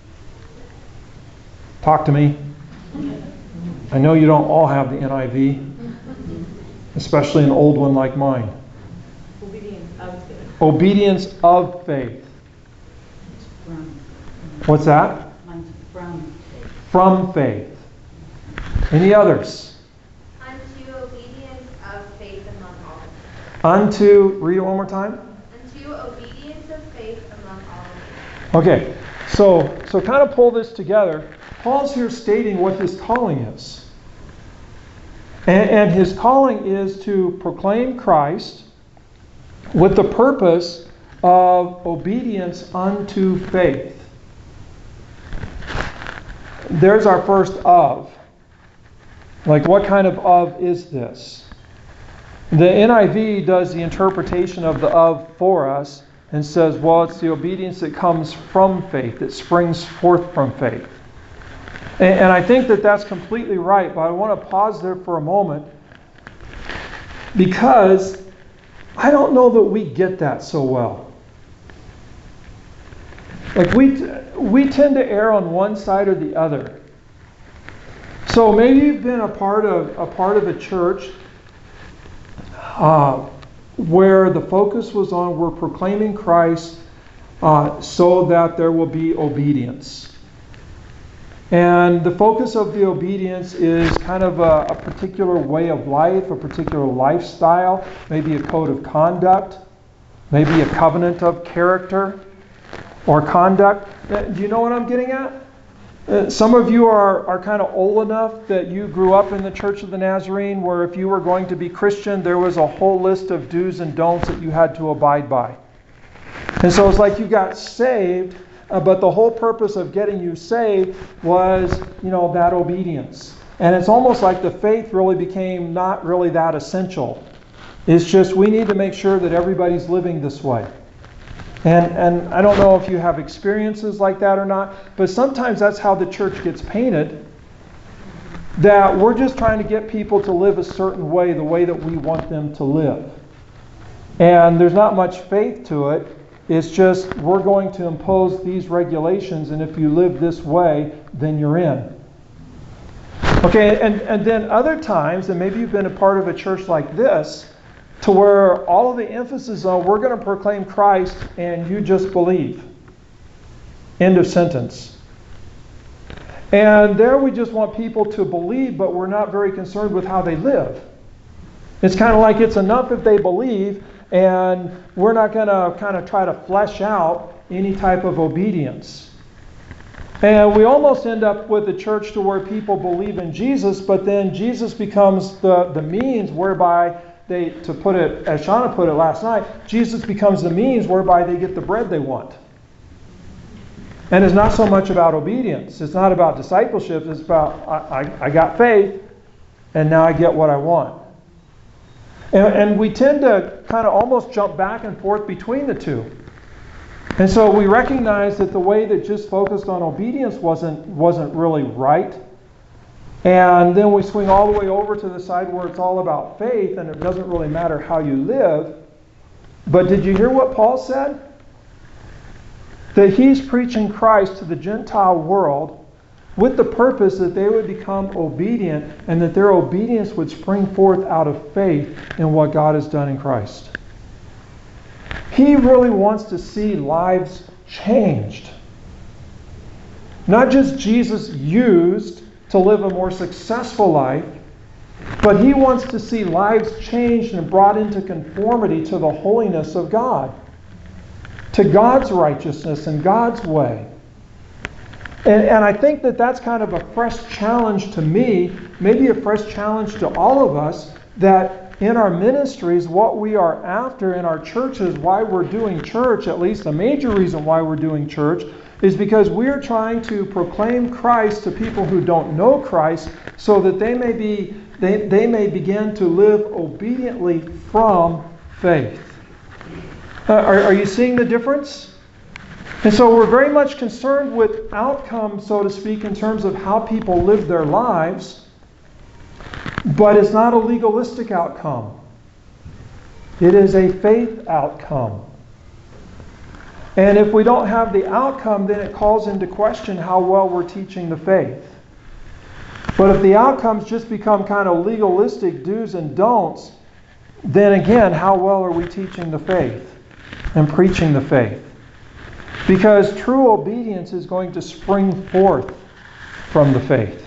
Talk to me. I know you don't all have the NIV, especially an old one like mine. Obedience of faith. Obedience of faith. What's that? Mine's from faith. From faith. Any others? Unto obedience of faith among all. Unto, read it one more time. Unto obedience of faith among all. Okay, so kind of pull this together. Paul's here stating what his calling is. And his calling is to proclaim Christ with the purpose of obedience unto faith. There's our first of. Like, what kind of is this? The NIV does the interpretation of the of for us. and says, well, it's the obedience that comes from faith, that springs forth from faith. And I think that that's completely right, but I want to pause there for a moment because I don't know that we get that so well. Like we tend to err on one side or the other. So maybe you've been a part of a church where the focus was on we're proclaiming Christ so that there will be obedience. And the focus of the obedience is kind of a particular way of life, a particular lifestyle, maybe a code of conduct, maybe a covenant of character or conduct. Do you know what I'm getting at? Some of you are kind of old enough that you grew up in the Church of the Nazarene where if you were going to be Christian, there was a whole list of do's and don'ts that you had to abide by. And so it's like you got saved, but the whole purpose of getting you saved was, that obedience. And it's almost like the faith really became not really that essential. It's just we need to make sure that everybody's living this way. And I don't know if you have experiences like that or not, but sometimes that's how the church gets painted, that we're just trying to get people to live a certain way, the way that we want them to live. And there's not much faith to it. It's just we're going to impose these regulations, and if you live this way, then you're in. Okay, and then other times, and maybe you've been a part of a church like this, to where all of the emphasis on we're going to proclaim Christ and you just believe. End of sentence. And there we just want people to believe, but we're not very concerned with how they live. It's kind of like it's enough if they believe, and we're not going to kind of try to flesh out any type of obedience. And we almost end up with a church to where people believe in Jesus, but then Jesus becomes the means whereby to put it, as Shauna put it last night, Jesus becomes the means whereby they get the bread they want. And it's not so much about obedience. It's not about discipleship. It's about, I got faith, and now I get what I want. And we tend to kind of almost jump back and forth between the two. And so we recognize that the way that just focused on obedience wasn't really right. And then we swing all the way over to the side where it's all about faith and it doesn't really matter how you live. But did you hear what Paul said? That he's preaching Christ to the Gentile world with the purpose that they would become obedient and that their obedience would spring forth out of faith in what God has done in Christ. He really wants to see lives changed. Not just Jesus used to live a more successful life, but he wants to see lives changed and brought into conformity to the holiness of God, to God's righteousness and God's way. And I think that that's kind of a fresh challenge to me, maybe a fresh challenge to all of us, that in our ministries, what we are after in our churches, why we're doing church, at least a major reason why we're doing church, is because we're trying to proclaim Christ to people who don't know Christ so that they may begin to live obediently from faith. Are you seeing the difference? And so we're very much concerned with outcome, so to speak, in terms of how people live their lives, but it's not a legalistic outcome. It is a faith outcome. And if we don't have the outcome, then it calls into question how well we're teaching the faith. But if the outcomes just become kind of legalistic do's and don'ts, then again, how well are we teaching the faith and preaching the faith? Because true obedience is going to spring forth from the faith.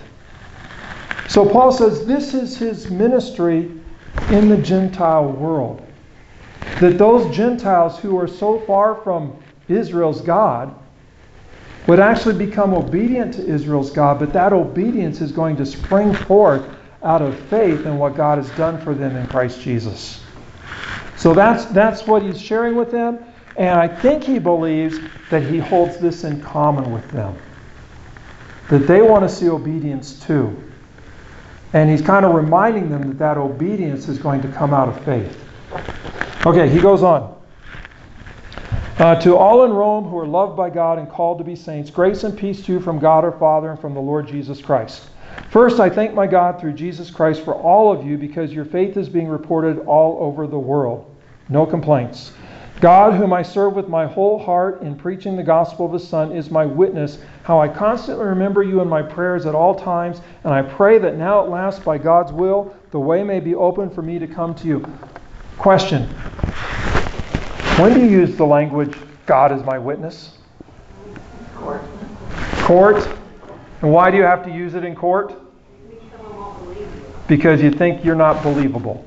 So Paul says this is his ministry in the Gentile world. That those Gentiles who are so far from Israel's God would actually become obedient to Israel's God, but that obedience is going to spring forth out of faith in what God has done for them in Christ Jesus. So that's what he's sharing with them, and I think he believes that he holds this in common with them. That they want to see obedience too. And he's kind of reminding them that that obedience is going to come out of faith. Okay, he goes on. To all in Rome who are loved by God and called to be saints, grace and peace to you from God our Father and from the Lord Jesus Christ. First, I thank my God through Jesus Christ for all of you, because your faith is being reported all over the world. No complaints. God, whom I serve with my whole heart in preaching the gospel of His Son, is my witness, how I constantly remember you in my prayers at all times, and I pray that now at last, by God's will, the way may be open for me to come to you. Question. When do you use the language, God is my witness? Court. Court? And why do you have to use it in court? Someone won't believe you. Because you think you're not believable.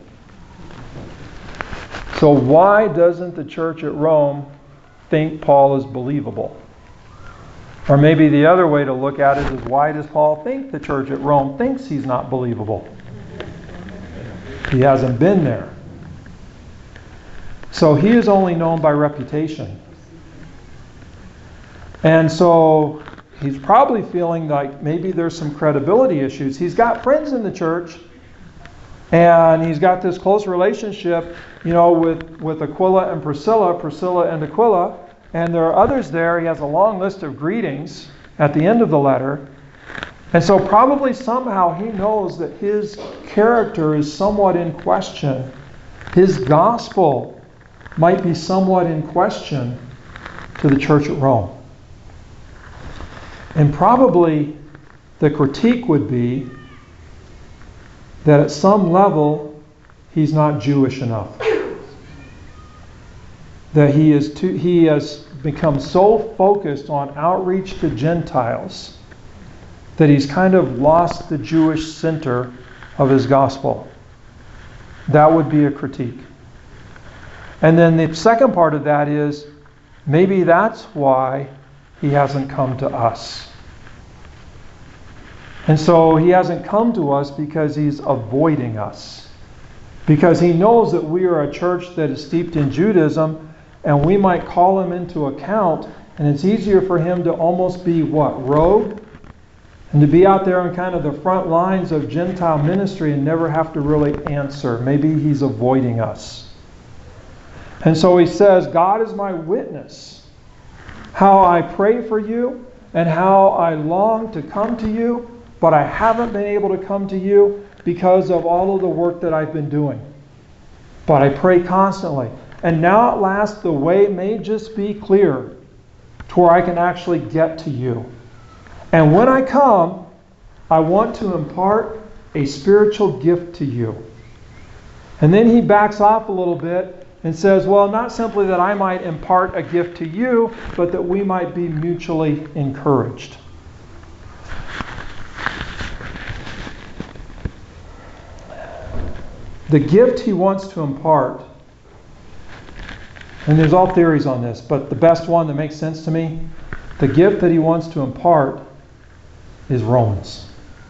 So why doesn't the church at Rome think Paul is believable? Or maybe the other way to look at it is, why does Paul think the church at Rome thinks he's not believable? He hasn't been there. So he is only known by reputation. And so he's probably feeling like maybe there's some credibility issues. He's got friends in the church, and he's got this close relationship, with Aquila and Priscilla and Aquila, and there are others there. He has a long list of greetings at the end of the letter. And so probably somehow he knows that his character is somewhat in question. His gospel might be somewhat in question to the church at Rome. And probably the critique would be that at some level he's not Jewish enough. That he has become so focused on outreach to Gentiles that he's kind of lost the Jewish center of his gospel. That would be a critique. And then the second part of that is, maybe that's why he hasn't come to us. And so he hasn't come to us because he's avoiding us. Because he knows that we are a church that is steeped in Judaism, and we might call him into account, and it's easier for him to almost be rogue? And to be out there on kind of the front lines of Gentile ministry and never have to really answer. Maybe he's avoiding us. And so he says, God is my witness, how I pray for you and how I long to come to you, but I haven't been able to come to you because of all of the work that I've been doing. But I pray constantly. And now at last the way may just be clear to where I can actually get to you. And when I come, I want to impart a spiritual gift to you. And then he backs off a little bit and says, well, not simply that I might impart a gift to you, but that we might be mutually encouraged. The gift he wants to impart, and there's all theories on this, but the best one that makes sense to me, the gift that he wants to impart is Romans.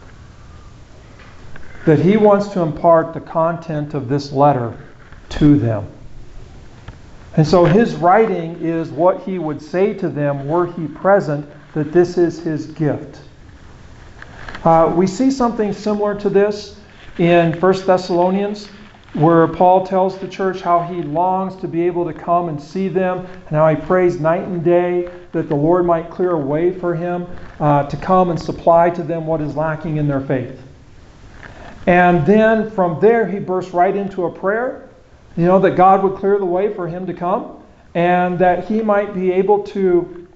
That he wants to impart the content of this letter to them. And so his writing is what he would say to them were he present, that this is his gift. We see something similar to this in 1 Thessalonians, where Paul tells the church how he longs to be able to come and see them, and how he prays night and day that the Lord might clear a way for him to come and supply to them what is lacking in their faith. And then from there he bursts right into a prayer, that God would clear the way for him to come, and that he might be able to,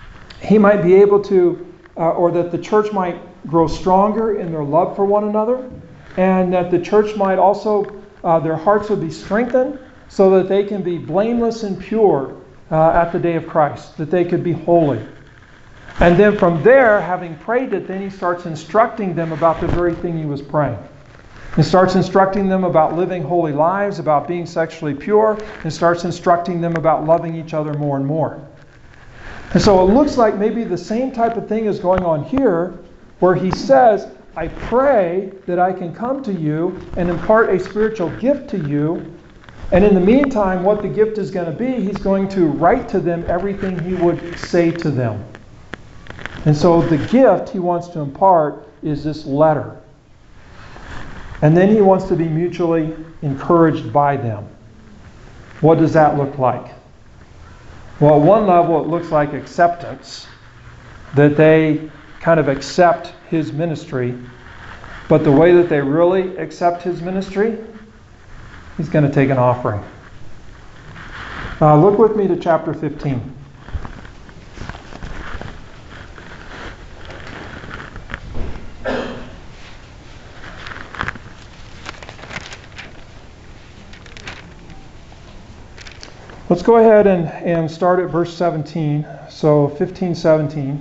or that the church might grow stronger in their love for one another, and that the church might also, their hearts would be strengthened so that they can be blameless and pure at the day of Christ, that they could be holy. And then from there, having prayed it, then he starts instructing them about the very thing he was praying. He starts instructing them about living holy lives, about being sexually pure, and starts instructing them about loving each other more and more. And so it looks like maybe the same type of thing is going on here, where he says, I pray that I can come to you and impart a spiritual gift to you. And in the meantime, what the gift is going to be, he's going to write to them everything he would say to them. And so the gift he wants to impart is this letter. And then he wants to be mutually encouraged by them. What does that look like? Well, at one level, it looks like acceptance, that they kind of accept his ministry. But the way that they really accept his ministry, he's going to take an offering. Look with me to chapter 15. Let's go ahead and start at verse 17. So 15:17.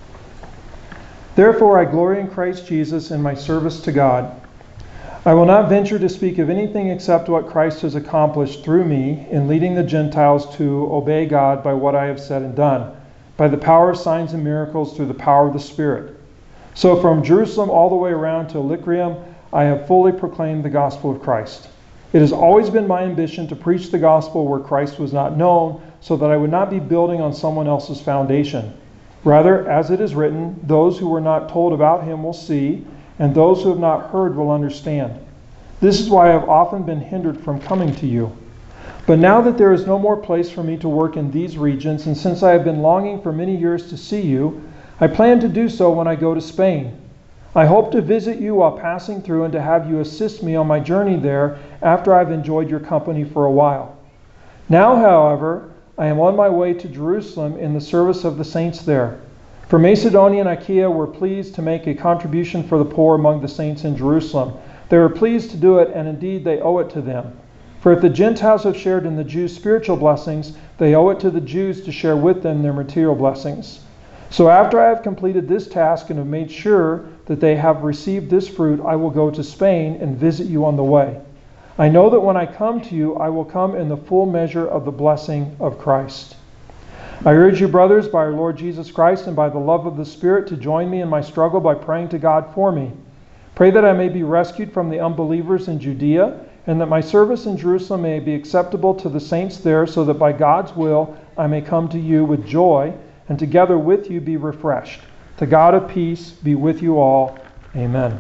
Therefore I glory in Christ Jesus in my service to God. I will not venture to speak of anything except what Christ has accomplished through me in leading the Gentiles to obey God by what I have said and done, by the power of signs and miracles through the power of the Spirit. So from Jerusalem all the way around to Illyricum, I have fully proclaimed the gospel of Christ. It has always been my ambition to preach the gospel where Christ was not known, so that I would not be building on someone else's foundation. Rather, as it is written, those who were not told about him will see, and those who have not heard will understand. This is why I have often been hindered from coming to you. But now that there is no more place for me to work in these regions, and since I have been longing for many years to see you, I plan to do so when I go to Spain. I hope to visit you while passing through and to have you assist me on my journey there after I've enjoyed your company for a while. Now, however, I am on my way to Jerusalem in the service of the saints there. For Macedonia and Achaia were pleased to make a contribution for the poor among the saints in Jerusalem. They were pleased to do it, and indeed they owe it to them. For if the Gentiles have shared in the Jews' spiritual blessings, they owe it to the Jews to share with them their material blessings. So after I have completed this task and have made sure that they have received this fruit, I will go to Spain and visit you on the way. I know that when I come to you, I will come in the full measure of the blessing of Christ. I urge you, brothers, by our Lord Jesus Christ and by the love of the Spirit, to join me in my struggle by praying to God for me. Pray that I may be rescued from the unbelievers in Judea, and that my service in Jerusalem may be acceptable to the saints there, so that by God's will I may come to you with joy, and together with you be refreshed. The God of peace be with you all. Amen.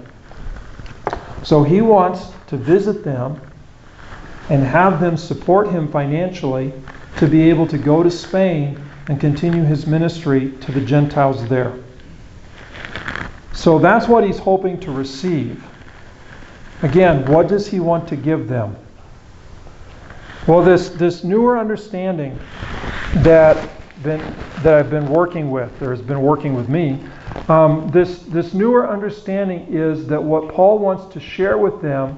So he wants to visit them and have them support him financially to be able to go to Spain and continue his ministry to the Gentiles there. So that's what he's hoping to receive. Again, what does he want to give them? Well, this newer understanding that I've been working with, or has been working with me, this newer understanding is that what Paul wants to share with them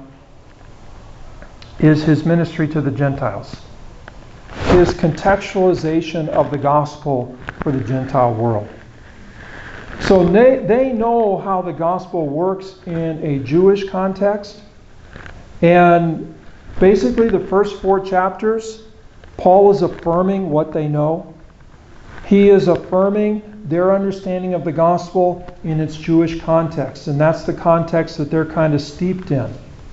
is his ministry to the Gentiles. His contextualization of the gospel for the Gentile world. So they know how the gospel works in a Jewish context. And basically the first 4 chapters, Paul is affirming what they know. He is affirming their understanding of the gospel in its Jewish context. And that's the context that they're kind of steeped in.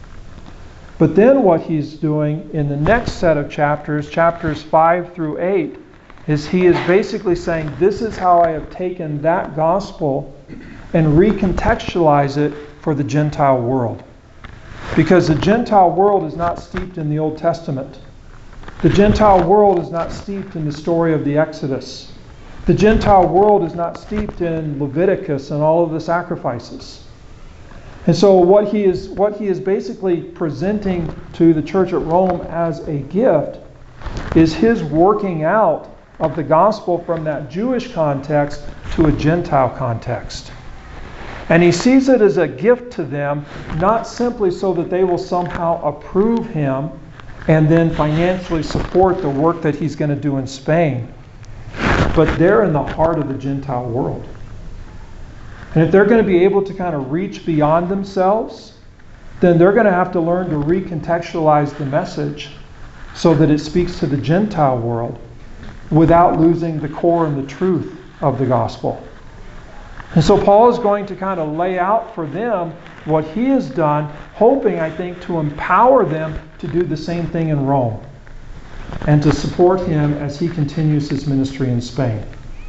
But then what he's doing in the next set of chapters, chapters 5 through 8, is he is basically saying, this is how I have taken that gospel and recontextualize it for the Gentile world. Because the Gentile world is not steeped in the Old Testament. The Gentile world is not steeped in the story of the Exodus. The Gentile world is not steeped in Leviticus and all of the sacrifices. And so what he is basically presenting to the church at Rome as a gift is his working out of the gospel from that Jewish context to a Gentile context. And he sees it as a gift to them, not simply so that they will somehow approve him and then financially support the work that he's going to do in Spain, but they're in the heart of the Gentile world. And if they're going to be able to kind of reach beyond themselves, then they're going to have to learn to recontextualize the message so that it speaks to the Gentile world without losing the core and the truth of the gospel. And so Paul is going to kind of lay out for them what he has done, hoping, I think, to empower them to do the same thing in Rome and to support him as he continues his ministry in Spain.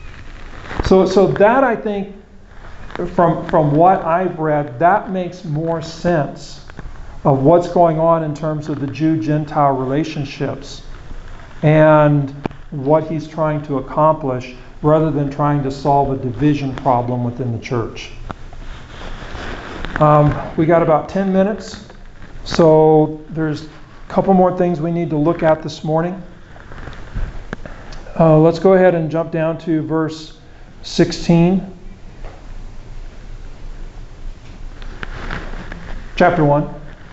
So that, I think, from what I've read, that makes more sense of what's going on in terms of the Jew-Gentile relationships and what he's trying to accomplish rather than trying to solve a division problem within the church. We got about 10 minutes, so there's a couple more things we need to look at this morning. Let's go ahead and jump down to verse 16. Chapter 1.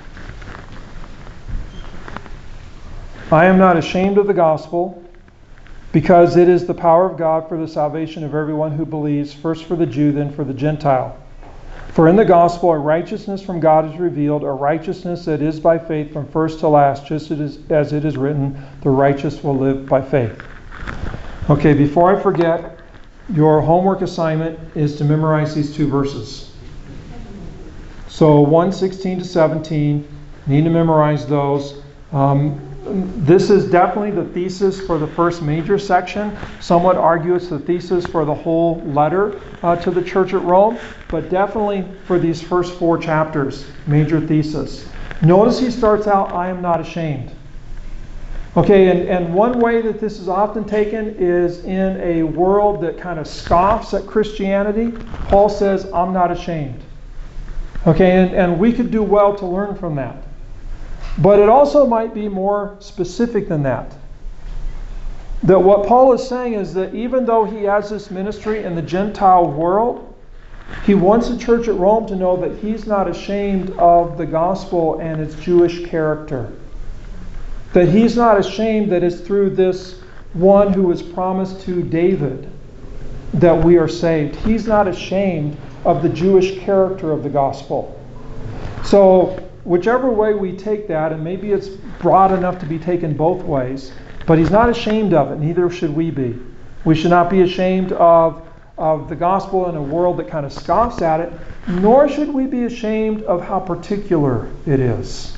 I am not ashamed of the gospel, because it is the power of God for the salvation of everyone who believes, first for the Jew, then for the Gentile. For in the gospel a righteousness from God is revealed, a righteousness that is by faith from first to last, just as it is written, the righteous will live by faith. Okay, before I forget, your homework assignment is to memorize these two verses. So 1:16 to 17, need to memorize those. This is definitely the thesis for the first major section. Some would argue it's the thesis for the whole letter to the church at Rome, but definitely for these first 4 chapters, major thesis. Notice he starts out, I am not ashamed. Okay, and one way that this is often taken is in a world that kind of scoffs at Christianity. Paul says, I'm not ashamed. Okay, and we could do well to learn from that. But it also might be more specific than that. That what Paul is saying is that even though he has this ministry in the Gentile world, he wants the church at Rome to know that he's not ashamed of the gospel and its Jewish character. That he's not ashamed that it's through this one who was promised to David that we are saved. He's not ashamed of the Jewish character of the gospel. So, whichever way we take that, and maybe it's broad enough to be taken both ways, but he's not ashamed of it, neither should we be. We should not be ashamed of the gospel in a world that kind of scoffs at it, nor should we be ashamed of how particular it is.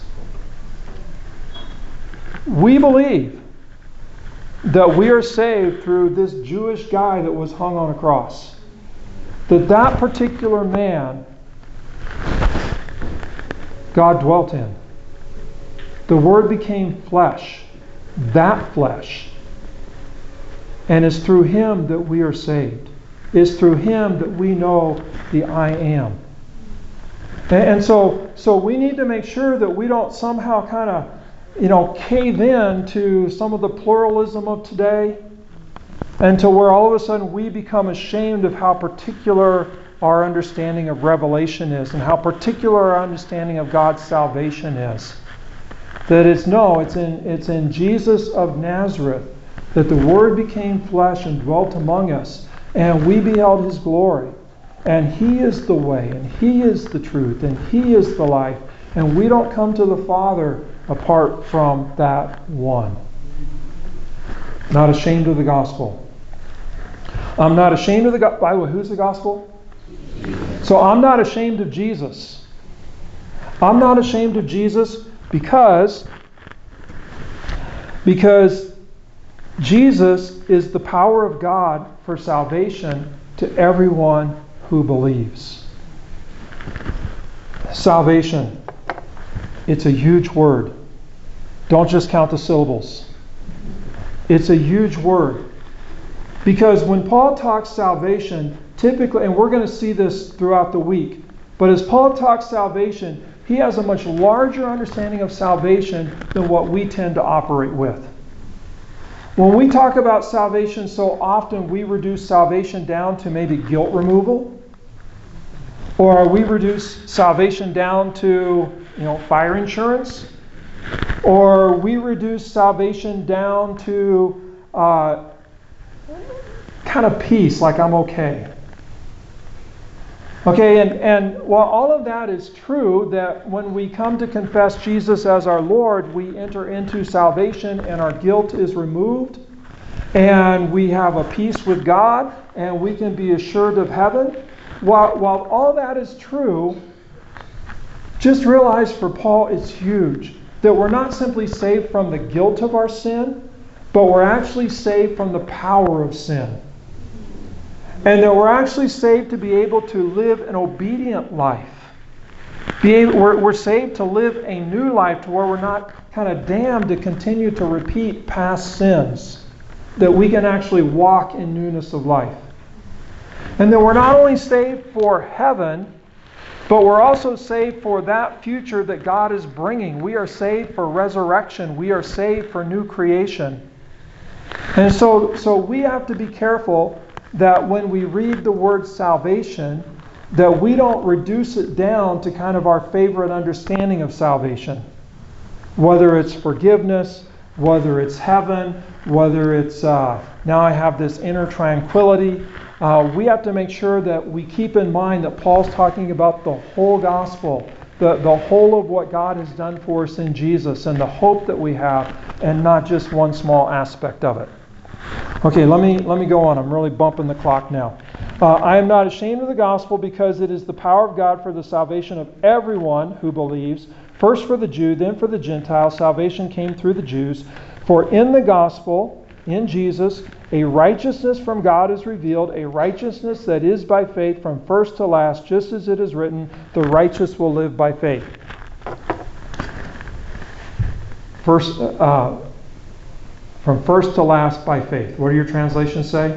We believe that we are saved through this Jewish guy that was hung on a cross. That particular man God dwelt in. The Word became flesh, that flesh. And it's through Him that we are saved. It's through Him that we know the I am. And so we need to make sure that we don't somehow kind of, cave in to some of the pluralism of today, and to where all of a sudden we become ashamed of how particular our understanding of Revelation is, and how particular our understanding of God's salvation is. That it's in Jesus of Nazareth that the Word became flesh and dwelt among us, and we beheld His glory. And He is the way, and He is the truth, and He is the life. And we don't come to the Father apart from that one. Not ashamed of the gospel. I'm not ashamed of the gospel. By the way, who's the gospel? So I'm not ashamed of Jesus. I'm not ashamed of Jesus because Jesus is the power of God for salvation to everyone who believes. Salvation. It's a huge word. Don't just count the syllables. It's a huge word. Because when Paul talks salvation, typically, and we're going to see this throughout the week, but as Paul talks salvation, he has a much larger understanding of salvation than what we tend to operate with. When we talk about salvation so often, we reduce salvation down to maybe guilt removal, or we reduce salvation down to, fire insurance, or we reduce salvation down to kind of peace, like I'm okay. Okay, and while all of that is true, that when we come to confess Jesus as our Lord, we enter into salvation and our guilt is removed, and we have a peace with God, and we can be assured of heaven. While all that is true, just realize for Paul it's huge that we're not simply saved from the guilt of our sin, but we're actually saved from the power of sin. And that we're actually saved to be able to live an obedient life. We're saved to live a new life to where we're not kind of damned to continue to repeat past sins. that we can actually walk in newness of life. And that we're not only saved for heaven, but we're also saved for that future that God is bringing. We are saved for resurrection. We are saved for new creation. And so we have to be careful that when we read the word salvation, that we don't reduce it down to kind of our favorite understanding of salvation. Whether it's forgiveness, whether it's heaven, whether it's now I have this inner tranquility. We have to make sure that we keep in mind that Paul's talking about the whole gospel, the whole of what God has done for us in Jesus and the hope that we have, and not just one small aspect of it. Okay, let me go on. I'm really bumping the clock now. I am not ashamed of the gospel because it is the power of God for the salvation of everyone who believes. First for the Jew, then for the Gentile. Salvation came through the Jews. For in the gospel, in Jesus, a righteousness from God is revealed, a righteousness that is by faith from first to last, just as it is written, the righteous will live by faith. From first to last by faith. What do your translations say?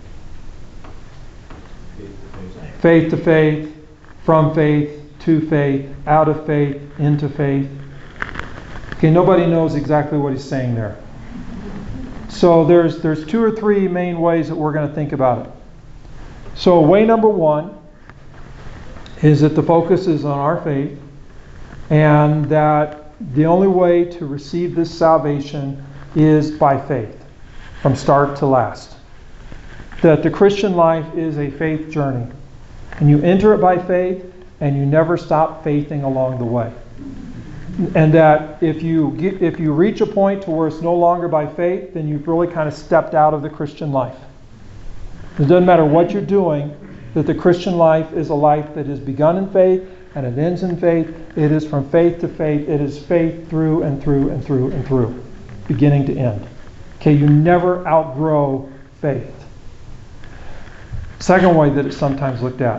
Faith to faith, from faith to faith, out of faith, into faith. Okay, nobody knows exactly what he's saying there. So there's two or three main ways that we're going to think about it. So way number one is that the focus is on our faith, and that the only way to receive this salvation is by faith, from start to last. That the Christian life is a faith journey. And you enter it by faith, and you never stop faithing along the way. And that if you reach a point to where it's no longer by faith, then you've really kind of stepped out of the Christian life. It doesn't matter what you're doing, that the Christian life is a life that is begun in faith and it ends in faith. It is from faith to faith. It is faith through and through and through and through, beginning to end. Okay, you never outgrow faith. Second way that it's sometimes looked at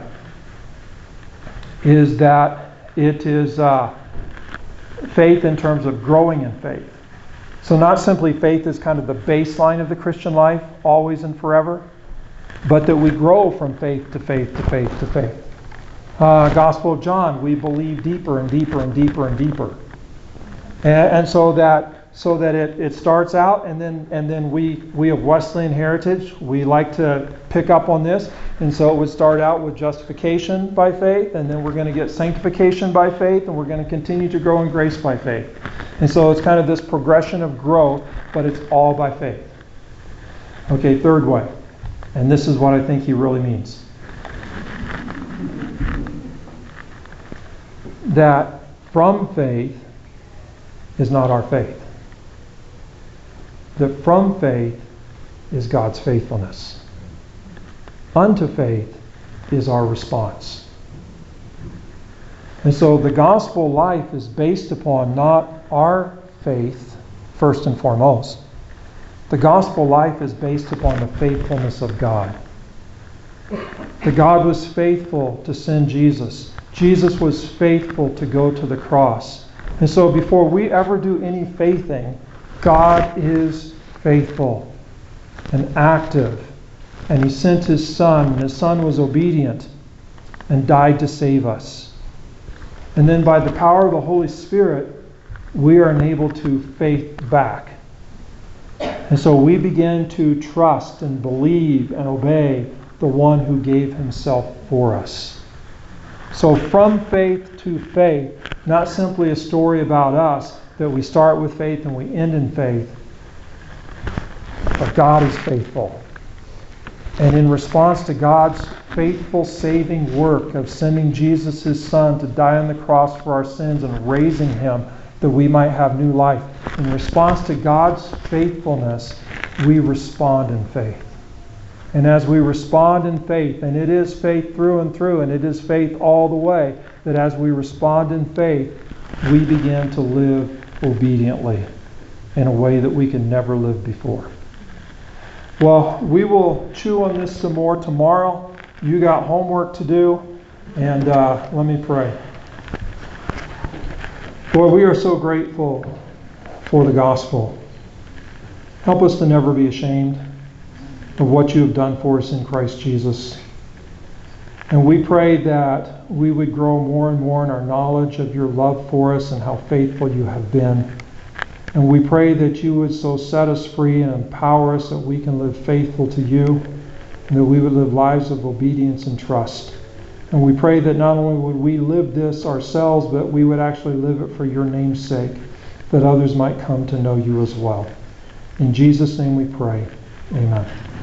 is that it is faith in terms of growing in faith. So not simply faith is kind of the baseline of the Christian life, always and forever, but that we grow from faith to faith to faith to faith. Gospel of John, we believe deeper and deeper and deeper and deeper. And so that it starts out, and then we of Wesleyan heritage, we like to pick up on this, and so it would start out with justification by faith, and then we're going to get sanctification by faith, and we're going to continue to grow in grace by faith. And so it's kind of this progression of growth, but it's all by faith. Okay, third way, and this is what I think he really means. That from faith is not our faith. That from faith is God's faithfulness. Unto faith is our response. And so the gospel life is based upon not our faith, first and foremost. The gospel life is based upon the faithfulness of God. That God was faithful to send Jesus. Jesus was faithful to go to the cross. And so before we ever do any faithing, God is faithful and active. And He sent His Son, and His Son was obedient and died to save us. And then by the power of the Holy Spirit, we are enabled to faith back. And so we begin to trust and believe and obey the one who gave Himself for us. So from faith to faith, not simply a story about us, that we start with faith and we end in faith, but God is faithful. And in response to God's faithful saving work of sending Jesus, His Son, to die on the cross for our sins and raising Him that we might have new life, in response to God's faithfulness, we respond in faith. And as we respond in faith, and it is faith through and through, and it is faith all the way, that as we respond in faith, we begin to live obediently in a way that we can never live before. Well, we will chew on this some more tomorrow. You got homework to do, and let me pray. Lord, we are so grateful for the gospel. Help us to never be ashamed of what you have done for us in Christ Jesus. And we pray that we would grow more and more in our knowledge of your love for us and how faithful you have been. And we pray that you would so set us free and empower us that we can live faithful to you, and that we would live lives of obedience and trust. And we pray that not only would we live this ourselves, but we would actually live it for your name's sake, that others might come to know you as well. In Jesus' name we pray. Amen.